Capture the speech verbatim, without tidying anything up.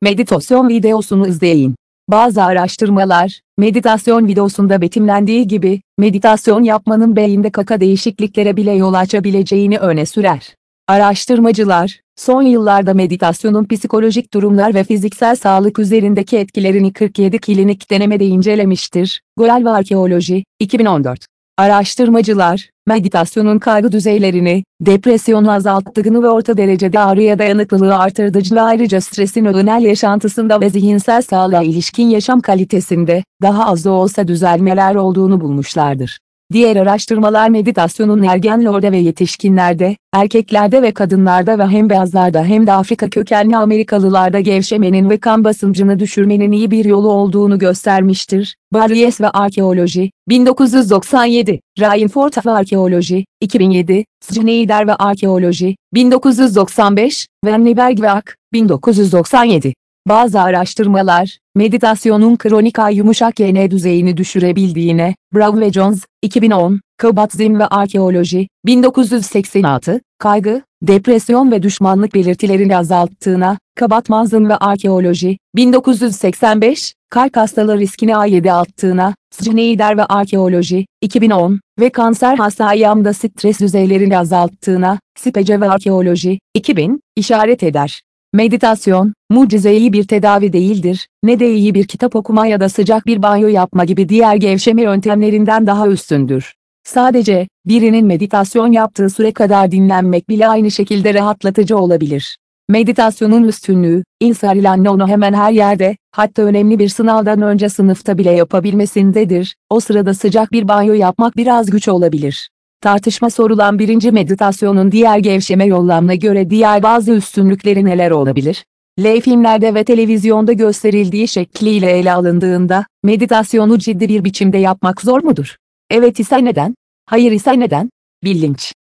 Meditasyon videosunu izleyin. Bazı araştırmalar, meditasyon videosunda betimlendiği gibi, meditasyon yapmanın beyinde kaka değişikliklere bile yol açabileceğini öne sürer. Araştırmacılar, son yıllarda meditasyonun psikolojik durumlar ve fiziksel sağlık üzerindeki etkilerini kırk yedi klinik denemede incelemiştir. Goel ve Arkeoloji, iki bin on dört. Araştırmacılar, meditasyonun kaygı düzeylerini, depresyonu azalttığını ve orta derecede ağrıya dayanıklılığı artırdığını ve ayrıca stresin öznel yaşantısında ve zihinsel sağlığa ilişkin yaşam kalitesinde, daha az da olsa düzelmeler olduğunu bulmuşlardır. Diğer araştırmalar meditasyonun ergenlerde ve yetişkinlerde, erkeklerde ve kadınlarda ve hem beyazlarda hem de Afrika kökenli Amerikalılarda gevşemenin ve kan basıncını düşürmenin iyi bir yolu olduğunu göstermiştir. Barries ve Arkeoloji, bin dokuz yüz doksan yedi, Ryan Ford ve Arkeoloji, iki bin yedi, Schneider ve Arkeoloji, bin dokuz yüz doksan beş, Van Nieberg ve Ak, bin dokuz yüz doksan yedi. Bazı araştırmalar, meditasyonun kronik ay yumuşak Y N düzeyini düşürebildiğine, Brown ve Jones, iki bin on, Kabat-Zinn ve Arkeoloji, bin dokuz yüz seksen altı, kaygı, depresyon ve düşmanlık belirtilerini azalttığına, Kabat-Zinn ve Arkeoloji, bin dokuz yüz seksen beş, kalp hastalığı riskini A yedi arttığına, Schneider ve Arkeoloji, iki bin on, ve kanser hasta ayağımda stres düzeylerini azalttığına, Spece ve Arkeoloji, iki bin, işaret eder. Meditasyon, mucizevi bir tedavi değildir, ne de iyi bir kitap okuma ya da sıcak bir banyo yapma gibi diğer gevşeme yöntemlerinden daha üstündür. Sadece, birinin meditasyon yaptığı süre kadar dinlenmek bile aynı şekilde rahatlatıcı olabilir. Meditasyonun üstünlüğü, İnsan ile onu hemen her yerde, hatta önemli bir sınavdan önce sınıfta bile yapabilmesindedir. O sırada sıcak bir banyo yapmak biraz güç olabilir. Tartışma sorulan birinci meditasyonun diğer gevşeme yollarına göre diğer bazı üstünlükleri neler olabilir? L filmlerde ve televizyonda gösterildiği şekliyle ele alındığında, meditasyonu ciddi bir biçimde yapmak zor mudur? Evet ise neden? Hayır ise neden? Bilinç.